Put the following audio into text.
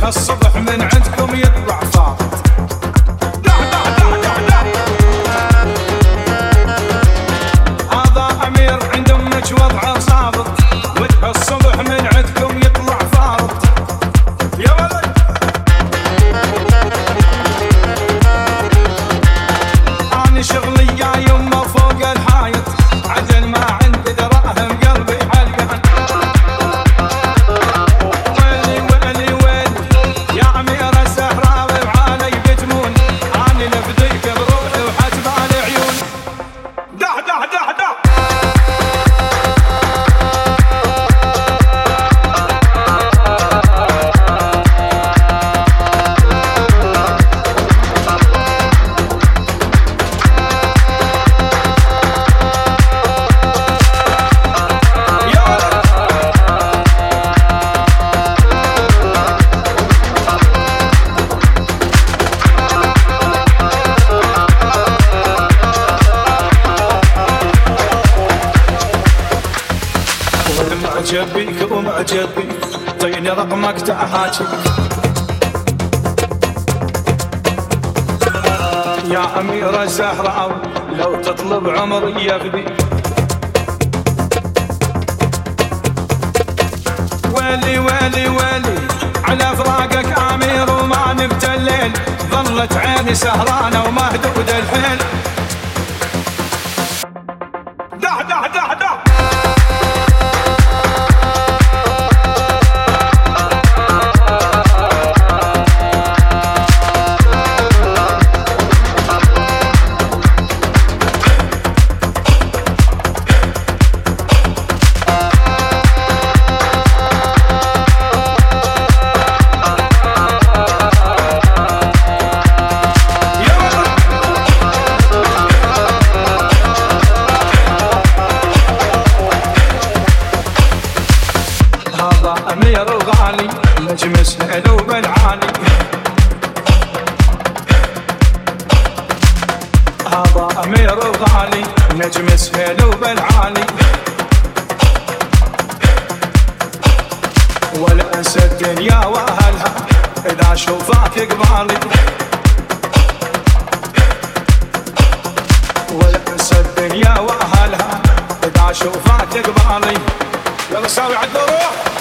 الصبح من عندكم يطلع فاضت. هذا أمير عند أمك وضعه صابط، وجه الصبح من عندكم يطلع فاضت. يا ولد أنا شغلي يا يمه فوق الحايط، عدل ما عندي دراهم قلبي علقان. ويلي ويلي ويلي يا أمير الزهراوي وعلي بتمون، أنا لفديك بروحي وحتبع العيون. ده ده ده ده معجب بيك ومعجب بيك، طيني رقمك تعهاجيك. يا أمير الزهراوي لو تطلب عمري يفديك. ويلي ويلي ويلي على فراقك أمير وما نبت الليل، ظلت عيني سهرانة ومهدود الحيل. ده ده ده ده أمير الغالي نجم السلوب العالي. هذا أمير الغالي نجم السلوب العالي. ولا أنسى الدنيا وأهلها إذا شوفك قبالي. ولا أنسى الدنيا وأهلها إذا شوفك قبالي. يلا ساوي عد روح.